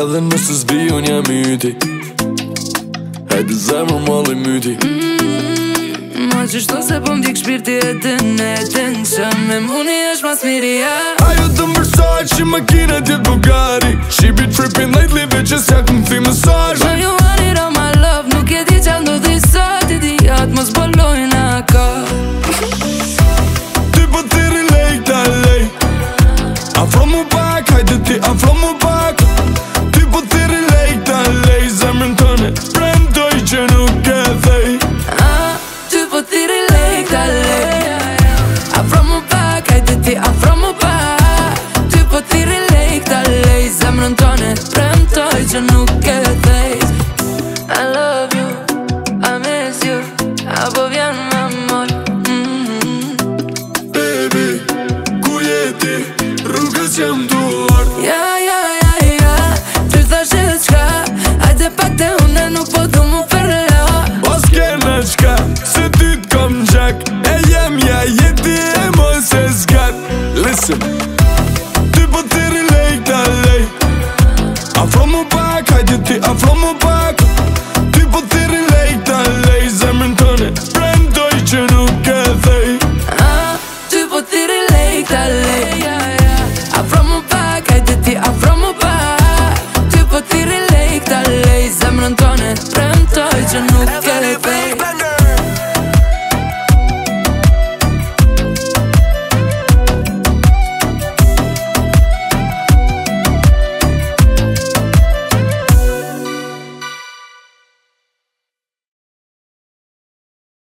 Edhe nëse s'bi unë jam i yti. Hajde zemër malli myti. Ma qështu se po m'dik shpirti e din që me muni është mas miria. Ajo të mërsoj që makina t'jet Bugatti. She be tripping lately bitches ja këm thi mesazh. When you want it all my love, nuk e di qa ndodhi sot. Idiot mos bolojna ka. Ty po thiri lej ta lej. Afro mu pak, hajde ti afro mu pak. Ty po thiri lej ta lej. Zemrën tëne premtoj që nuk e thej. Ty po thiri lej ta lej. Afro mu pak, hajde ti afro mu pak. Ty po thiri lej ta lej. Zemrën tëne premtoj që nuk e thej. I love you, I miss you. Apo vjen m'amor. Baby, ku jeti, rrugës jam duar. Ja, ty thash e qka. Hajde pak te une nuk po du mu përla. Mos kena qka, se ty t'kom gjak. E jem ja jeti e mos e zgat. Listen